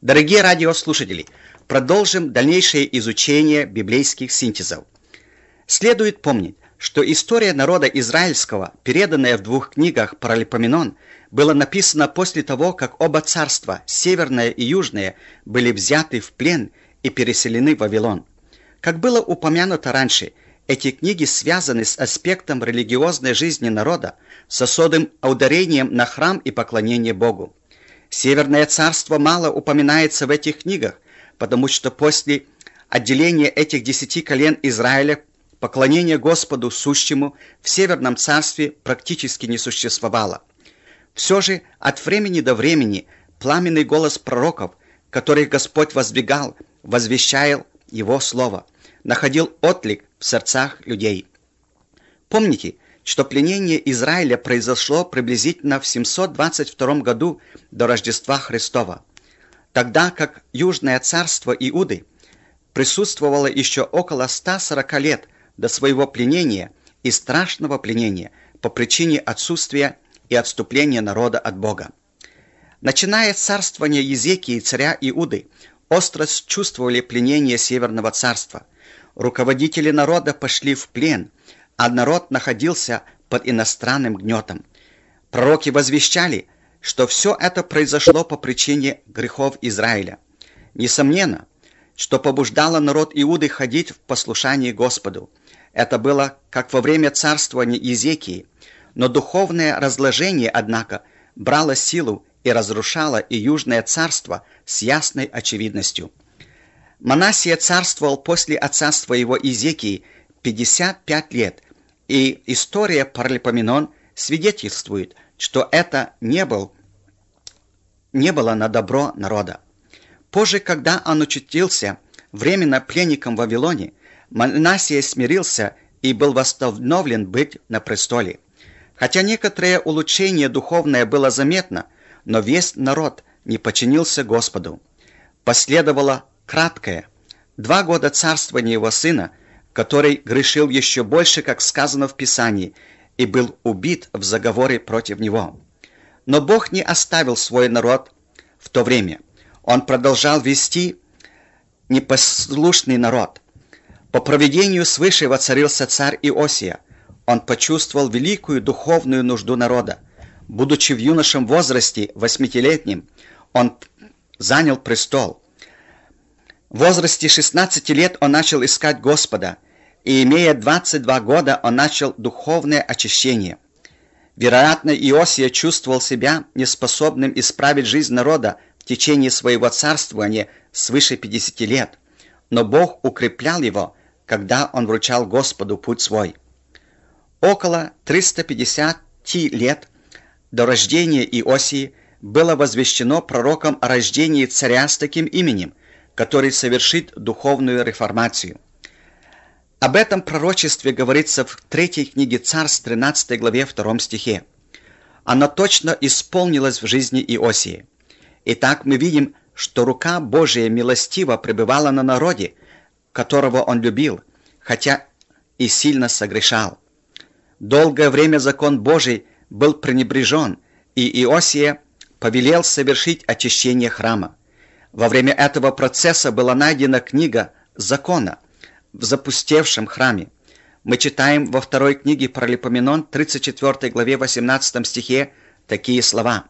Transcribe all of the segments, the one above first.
Дорогие радиослушатели, продолжим дальнейшее изучение библейских синтезов. Следует помнить, что история народа израильского, переданная в двух книгах Паралипоменон, была написана после того, как оба царства, северное и южное, были взяты в плен и переселены в Вавилон. Как было упомянуто раньше, эти книги связаны с аспектом религиозной жизни народа, с особым ударением на храм и поклонение Богу. Северное царство мало упоминается в этих книгах, потому что после отделения этих 10 колен Израиля поклонение Господу сущему в Северном царстве практически не существовало. Все же от времени до времени пламенный голос пророков, которых Господь воздвигал, возвещал Его Слово, находил отклик в сердцах людей. Помните, что пленение Израиля произошло приблизительно в 722 году до Рождества Христова, тогда как Южное царство Иуды присутствовало еще около 140 лет до своего пленения и страшного пленения по причине отсутствия и отступления народа от Бога. Начиная с царствования Езекии, царя Иуды, остро чувствовали пленение Северного царства. Руководители народа пошли в плен, а народ находился под иностранным гнетом. Пророки возвещали, что все это произошло по причине грехов Израиля. Несомненно, что побуждало народ Иуды ходить в послушании Господу. Это было как во время царствования Езекии, но духовное разложение, однако, брало силу и разрушало и Южное царство с ясной очевидностью. Манассия царствовал после отца своего Езекии 55 лет, и история Паралипоменон свидетельствует, что это не было на добро народа. Позже, когда он очутился временно пленником в Вавилоне, Манассия смирился и был восстановлен быть на престоле. Хотя некоторое улучшение духовное было заметно, но весь народ не подчинился Господу. Последовало краткое 2 года царствования его сына, который грешил еще больше, как сказано в Писании, и был убит в заговоре против него. Но Бог не оставил свой народ в то время. Он продолжал вести непослушный народ. По провидению свыше воцарился царь Иосия. Он почувствовал великую духовную нужду народа. Будучи в юношем возрасте, 8-летним, он занял престол. В возрасте 16 лет он начал искать Господа, и, имея 22 года, он начал духовное очищение. Вероятно, Иосия чувствовал себя неспособным исправить жизнь народа в течение своего царствования свыше 50 лет, но Бог укреплял его, когда он вручал Господу путь свой. Около 350 лет до рождения Иосии было возвещено пророком о рождении царя с таким именем, который совершит духовную реформацию. Об этом пророчестве говорится в 3 книге Царств, 13 главе, 2 стихе. Оно точно исполнилось в жизни Иосии. Итак, мы видим, что рука Божия милостиво пребывала на народе, которого он любил, хотя и сильно согрешал. Долгое время закон Божий был пренебрежен, и Иосия повелел совершить очищение храма. Во время этого процесса была найдена книга закона в запустевшем храме. Мы читаем во 2 книге Паралипоменон, 34 главе, 18 стихе, такие слова.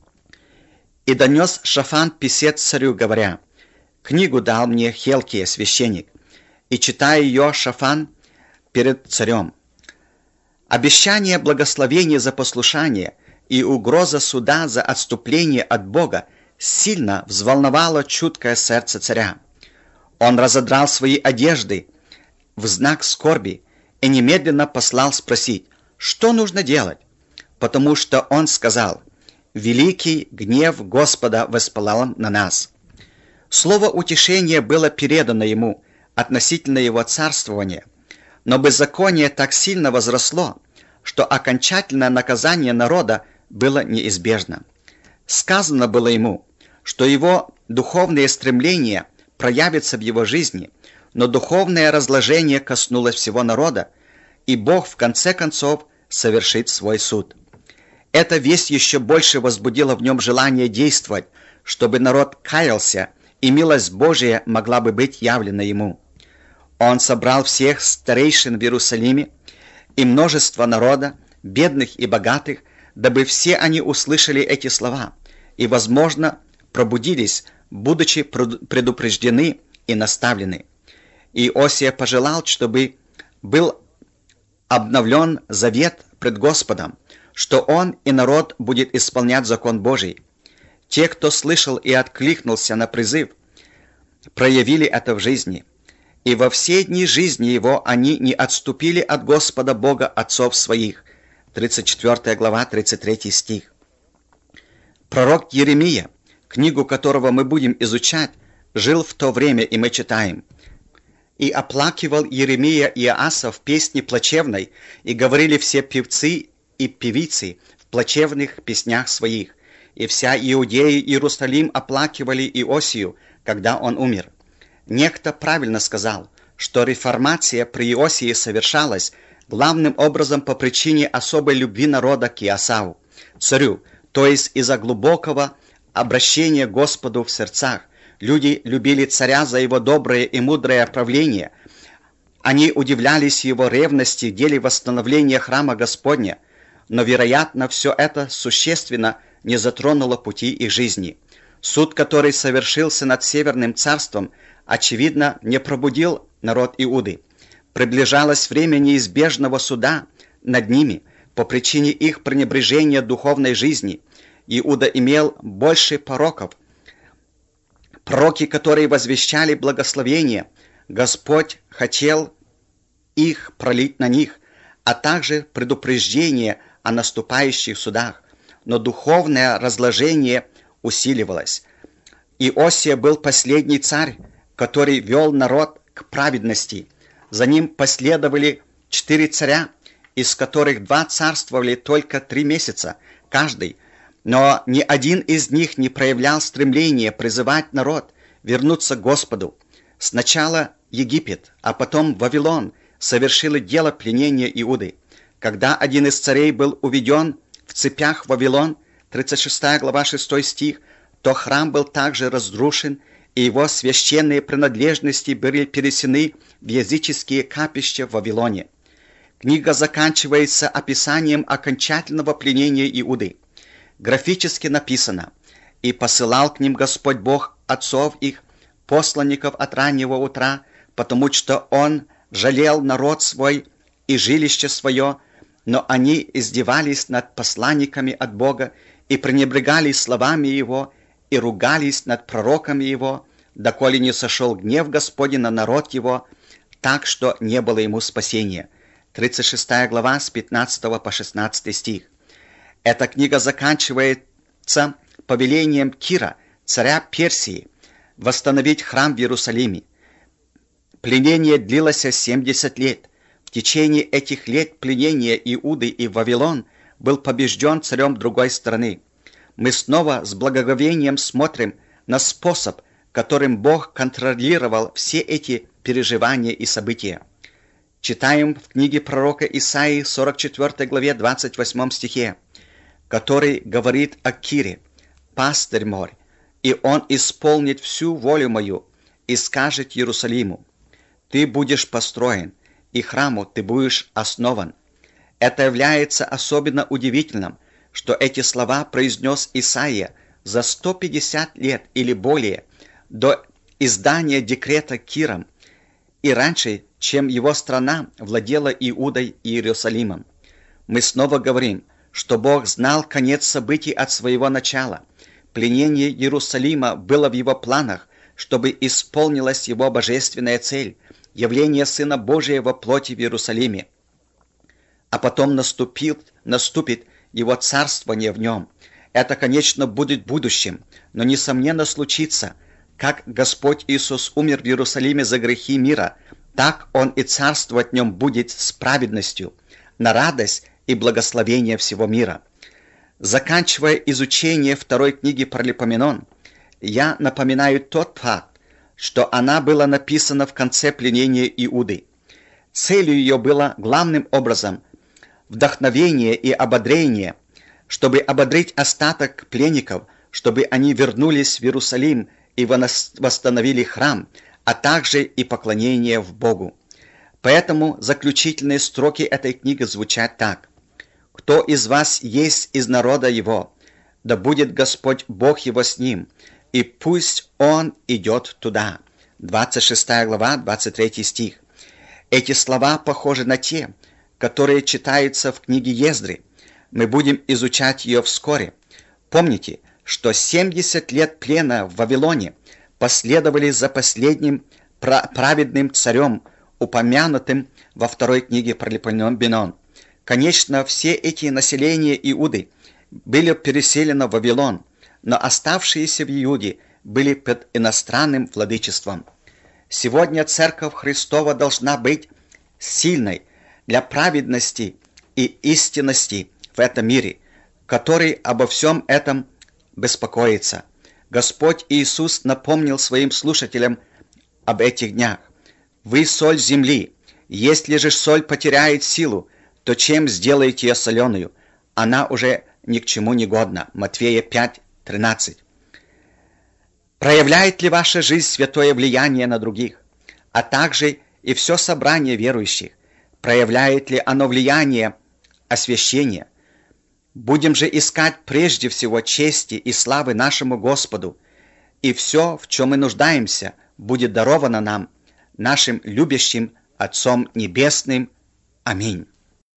«И донес Шафан писец царю, говоря, книгу дал мне Хелкия, священник, и читая ее Шафан перед царем. Обещание благословения за послушание и угроза суда за отступление от Бога сильно взволновало чуткое сердце царя. Он разодрал свои одежды в знак скорби и немедленно послал спросить, что нужно делать, потому что он сказал: «Великий гнев Господа воспылал на нас». Слово утешения было передано ему относительно его царствования, но беззаконие так сильно возросло, что окончательное наказание народа было неизбежно. Сказано было ему, что его духовные стремления проявятся в его жизни, но духовное разложение коснулось всего народа, и Бог в конце концов совершит свой суд. Эта весть еще больше возбудила в нем желание действовать, чтобы народ каялся, и милость Божия могла бы быть явлена ему. Он собрал всех старейшин в Иерусалиме и множество народа, бедных и богатых, дабы все они услышали эти слова и, возможно, пробудились, будучи предупреждены и наставлены. И Иосия пожелал, чтобы был обновлен завет пред Господом, что он и народ будет исполнять закон Божий. Те, кто слышал и откликнулся на призыв, проявили это в жизни. И во все дни жизни его они не отступили от Господа Бога отцов своих. 34 глава, 33 стих. Пророк Иеремия, книгу которого мы будем изучать, жил в то время, и мы читаем: «И оплакивал Иеремия Иоаса в песне плачевной, и говорили все певцы и певицы в плачевных песнях своих, и вся Иудея и Иерусалим оплакивали Иосию, когда он умер». Некто правильно сказал, что реформация при Иосии совершалась главным образом по причине особой любви народа к Иосаву, царю, то есть из-за глубокого обращения к Господу в сердцах. Люди любили царя за его доброе и мудрое правление. Они удивлялись его ревности в деле восстановления храма Господня, но, вероятно, все это существенно не затронуло пути их жизни. Суд, который совершился над Северным царством, очевидно, не пробудил народ Иуды. Приближалось время неизбежного суда над ними по причине их пренебрежения духовной жизни. Иуда имел больше пороков. Пророки, которые возвещали благословение, Господь хотел их пролить на них, а также предупреждение о наступающих судах. Но духовное разложение усиливалось. Иосия был последний царь, который вел народ к праведности. За ним последовали 4 царя, из которых 2 царствовали только 3 месяца каждый, но ни один из них не проявлял стремления призывать народ вернуться к Господу. Сначала Египет, а потом Вавилон совершили дело пленения Иуды. Когда один из царей был уведен в цепях в Вавилон, 36 глава 6 стих, то храм был также разрушен, и его священные принадлежности были перенесены в языческие капища в Вавилоне. Книга заканчивается описанием окончательного пленения Иуды. Графически написано: «И посылал к ним Господь Бог отцов их, посланников от раннего утра, потому что Он жалел народ свой и жилище свое, но они издевались над посланниками от Бога и пренебрегали словами Его, и ругались над пророками Его, доколе не сошел гнев Господень на народ Его, так что не было ему спасения». 36 глава с 15 по 16 стих. Эта книга заканчивается повелением Кира, царя Персии, восстановить храм в Иерусалиме. Пленение длилось 70 лет. В течение этих лет пленения Иуды и Вавилон был побежден царем другой страны. Мы снова с благоговением смотрим на способ, которым Бог контролировал все эти переживания и события. Читаем в книге пророка Исаии 44 главе 28 стихе, который говорит о Кире: «Пастырь мой, и он исполнит всю волю мою, и скажет Иерусалиму: ты будешь построен, и храму ты будешь основан». Это является особенно удивительным, что эти слова произнес Исаия за 150 лет или более до издания декрета Киром и раньше, чем его страна владела Иудой и Иерусалимом. Мы снова говорим, что Бог знал конец событий от своего начала. Пленение Иерусалима было в его планах, чтобы исполнилась его божественная цель – явление Сына Божия во плоти в Иерусалиме. А потом наступит его царствование в нем. Это, конечно, будет будущим, но, несомненно, случится. Как Господь Иисус умер в Иерусалиме за грехи мира, так Он и царствовать в нем будет с праведностью, на радость и благословение всего мира. Заканчивая изучение второй книги Паралипоменон, я напоминаю тот факт, что она была написана в конце пленения Иуды. Целью ее было главным образом вдохновение и ободрение, чтобы ободрить остаток пленников чтобы они вернулись в Иерусалим и восстановили храм, а также и поклонение в Богу. Поэтому заключительные строки этой книги звучат так. «Кто из вас есть из народа его, да будет Господь Бог его с ним, и пусть он идет туда». 26 глава, 23 стих. Эти слова похожи на те, которые читаются в книге Ездры. Мы будем изучать ее вскоре. Помните, что 70 лет плена в Вавилоне последовали за последним праведным царем, упомянутым во второй книге Паралипоменон. Конечно, все эти населения Иуды были переселены в Вавилон, но оставшиеся в Иуде были под иностранным владычеством. Сегодня Церковь Христова должна быть сильной для праведности и истинности в этом мире, который обо всем этом беспокоится. Господь Иисус напомнил своим слушателям об этих днях. «Вы соль земли. Если же соль потеряет силу, то чем сделаете ее соленую? Она уже ни к чему не годна». Матфея 5:13. Проявляет ли ваша жизнь святое влияние на других, а также и все собрание верующих? Проявляет ли оно влияние освящения? Будем же искать прежде всего чести и славы нашему Господу, и все, в чем мы нуждаемся, будет даровано нам, нашим любящим Отцом Небесным. Аминь.